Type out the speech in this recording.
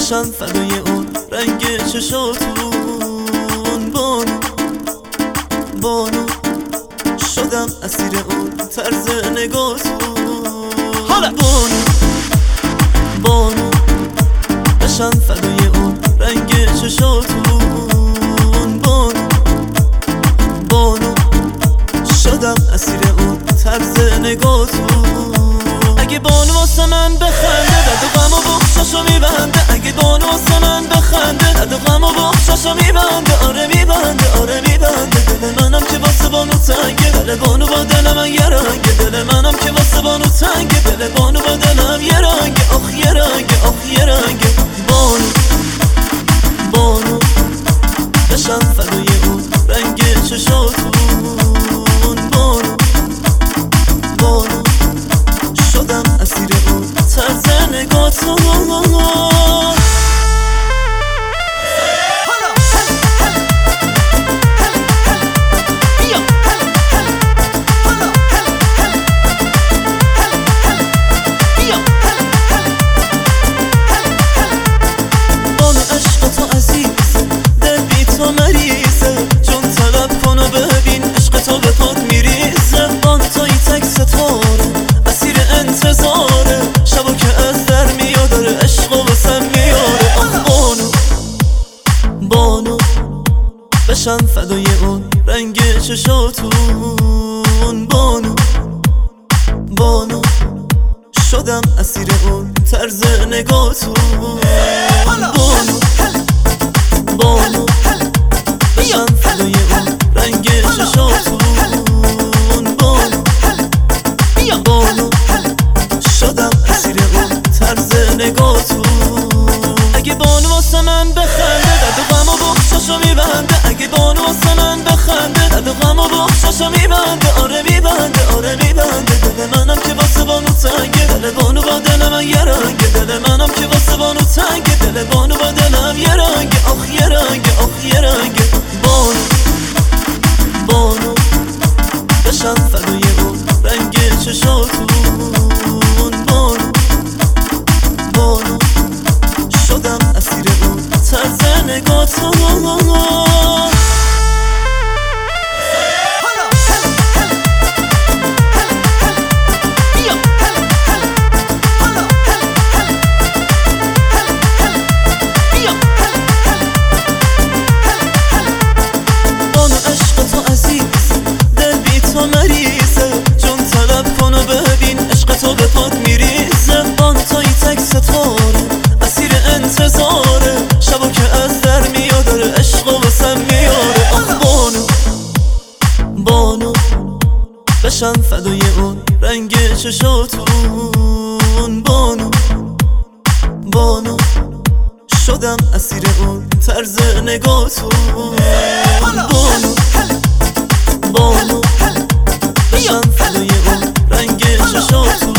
بشم فدای اون رنگ چشاتون. بانو شدم اسیر اون طرز نگاتون. بانو بشم فدای اون رنگ چشاتون. بانو شدم اسیر اون طرز نگاتون. اگه بانو واسه من بخنده درد و غم و بخشاشو میبنده. اگه بانو واسه من بخنده درد و غم و بخشاشو میبنده. آره میبنده دل منم که واسه بانو تنگه. دل بانو با دل من یه رنگه. دل منم که واسه بانو تنگه. دل بانو با دلم یه رنگه. آخ یه رنگه بانو بشم فدای اون رنگ چشاتون. بانو شدم اسیر اون طرز نگاتون. بانو عشق تو عزیزه دل بی تو مریضه. جون طلب کن و ببین عشق تو به پات میریزه. بانو توی تک ستاره اسیر انتظاره. شبا که از در میاد داره عشق و واسم میاره. بانو بشم فدای اون رنگ چشاتون. بانو شدم اسیر اون طرز نگاتون. بانو بشم فدای اون رنگ چشاتون. بانو شدم اسیر اون طرز نگاتون. اگه بانو واسه من بخنده درد و غم و بخشاشو میبنده. اگه بانو واسه من بخنده درد و غم و بخشاشو میبنده. آره میبنده دل منم که واسه بانو تنگه. دل بانو با دل من یه رنگه. دل منم که واسه بانو تنگه. دل بانو با دلم یه رنگه. آخ یه رنگه بانو بشم فدای اون رنگ چشاتون. بانو شدم اسیر اون طرز نگاتون. بانو عشق تو عزیزه دل بی تو مریضه. جون طلب کن و ببین عشق تو به پات میریزه. بانو توی تک ستاره اسیر انتظاره. شبا که از در میاد داره عشق و واسم میاره. آخ بانو بشم فدای اون رنگ چشاتون. بانو شدم اسیر اون طرز نگاتون. بانو بشم فدای اون رنگ چشاتون.